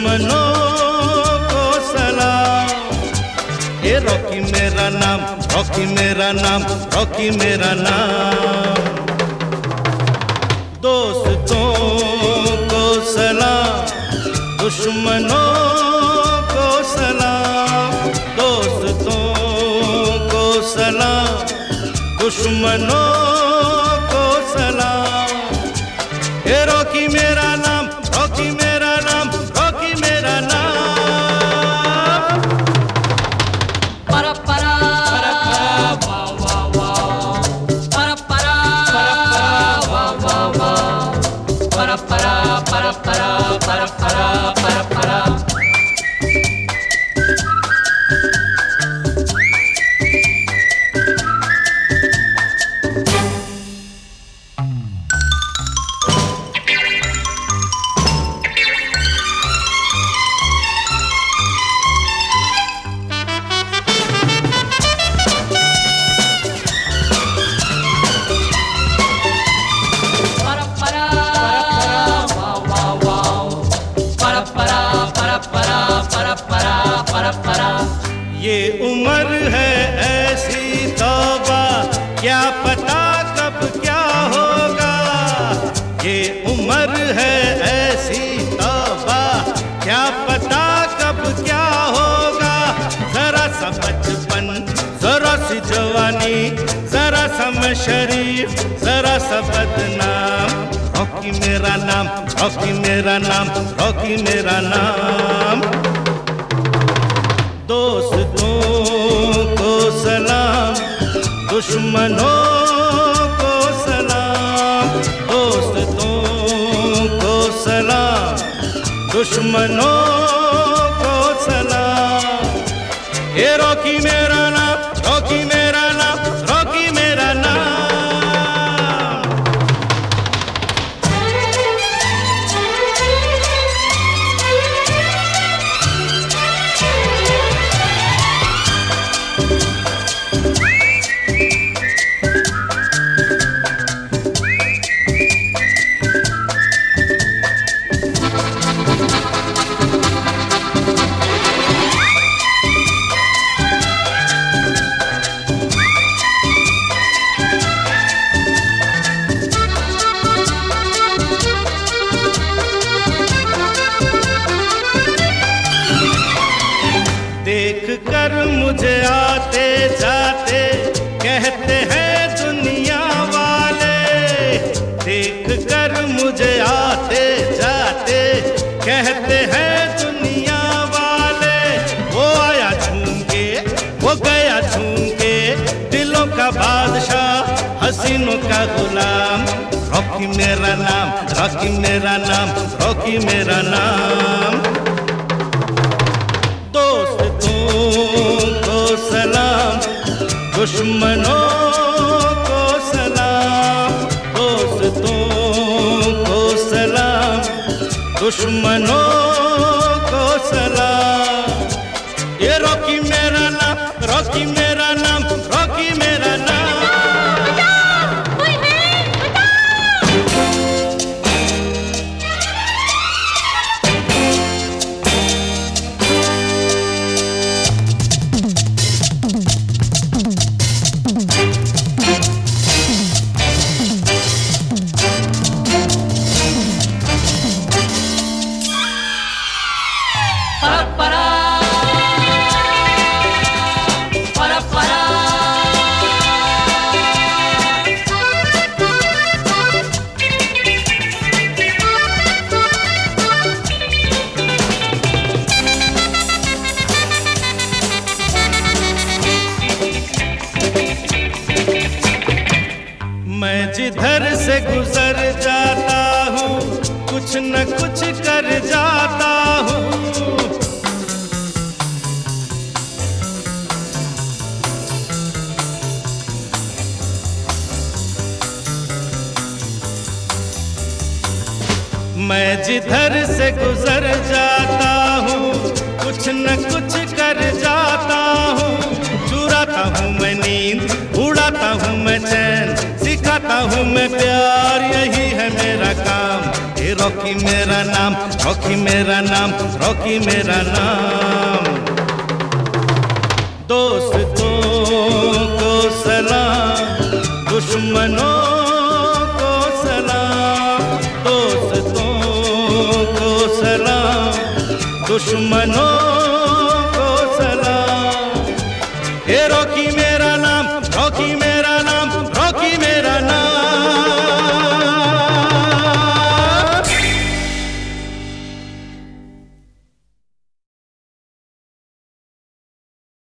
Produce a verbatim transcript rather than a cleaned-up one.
दुश्मनों को सलाम। ये रॉकी मेरा नाम, रॉकी मेरा नाम, रॉकी मेरा नाम। दोस्तों को सलाम, दुश्मनों को सलाम। दोस्तों को सलाम, दुश्मनों को सलाम। ये रॉकी मेरा नाम, रॉकी मेरा नाम, रॉकी मेरा नाम। para para para wow wow wow para para wow wow wow para para para para para para para para ये उम्र है ऐसी तौबा, क्या पता कब क्या होगा। ये उम्र है ऐसी तौबा, क्या पता कब क्या होगा। जरा सा बचपन, जरा सी जवानी, जरा सा मैं शरीफ, जरा सा बदनाम। रॉकी मेरा नाम, रॉकी मेरा नाम, रॉकी मेरा नाम। दोस्तों को सलाम, दुश्मनों को सलाम। दोस्तों को सलाम, दुश्मनों को सलाम। ये रॉकी मेरा नाम, रॉकी मेरा नाम, रॉकी मेरा नाम। देख कर मुझे आते जाते कहते हैं दुनिया वाले। देख कर मुझे आते जाते कहते हैं दुनिया वाले। वो आया झूम के, वो गया झूम के, दिलों का बादशाह, हसीनों का गुलाम। रॉकी मेरा नाम, रॉकी मेरा नाम, रॉकी मेरा नाम। दोस्तों को सलाम, दुश्मनों को सलाम। दोस्तों को सलाम, दुश्मनों को सलाम। ये रॉकी मेरा नाम, रॉकी मेरा नाम, रॉकी मेरा नाम। मैं जिधर से गुजर जाता हूँ, कुछ न कुछ कर जाता हूँ। मैं जिधर से गुजर जाता हूँ, कुछ न कुछ कर जाता हूँ। चुराता हूँ मैं नींद, उड़ाता हूँ मैं चैन, सिखाता हूँ मैं प्यार, यही है मेरा काम। ये रॉकी मेरा नाम, रॉकी मेरा नाम, रॉकी मेरा नाम। दोस्तों को सलाम, दुश्मनों को सलाम, दोस्तों को सलाम, दुश्मनों